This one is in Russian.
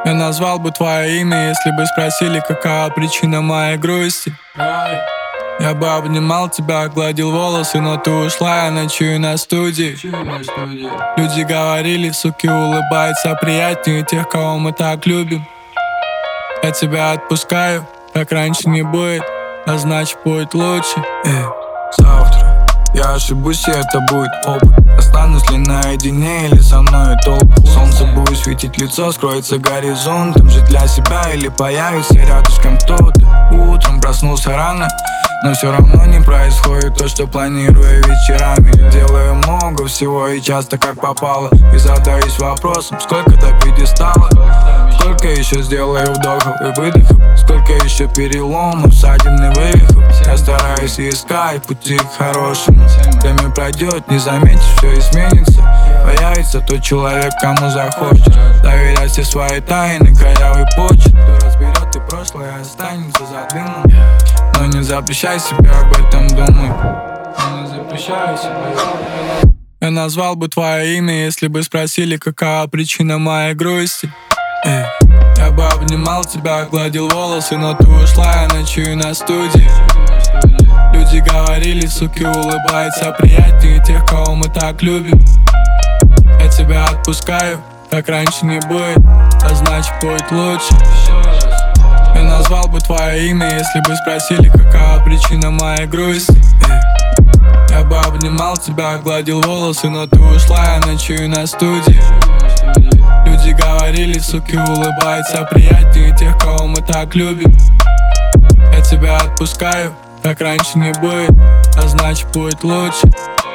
Я назвал бы твое имя, если бы спросили, какая причина моей грусти. Я бы обнимал тебя, гладил волосы, но ты ушла, я ночую на студии. Люди говорили, суки, улыбается приятнее тех, кого мы так любим. Я тебя отпускаю, как раньше не будет, а значит будет лучше. Завтра я ошибусь, и это будет опыт. Останусь ли наедине или со мной толпа? Солнце будет светить лицо, скроется горизонтом. Жить для себя или появится рядышком кто-то. Утром проснулся рано, но все равно не происходит то, что планирую вечерами. Делаю много всего и часто как попало. И задаюсь вопросом, сколько до пьедестала. Сколько еще сделаю вдохов и выдохов. Сколько еще переломов, ссадин и вывихов. Я стараюсь искать пути к хорошему. Время пройдет, не заметишь, все изменится. Появится тот человек, кому захочешь. Доверять все свои тайны, корявый почерк. Кто разберет и прошлое останется за дымом. Но не запрещай себе об этом думать. Не запрещай себе. Я назвал бы твое имя, если бы спросили, какая причина моей грусти. Я бы обнимал тебя, гладил волосы, но ты ушла, я ночую на студии. Люди говорили, суки, улыбается приятнее тех, кого мы так любим. Я тебя отпускаю, как раньше не будет, а значит будет лучше. Я назвал бы твое имя, если бы спросили, какая причина моей грусти. Я бы обнимал тебя, гладил волосы, но ты ушла, я ночую на студии. Люди говорили, суки, улыбается приятнее тех, кого мы так любим. Я тебя отпускаю, как раньше не будет, а значит будет лучше.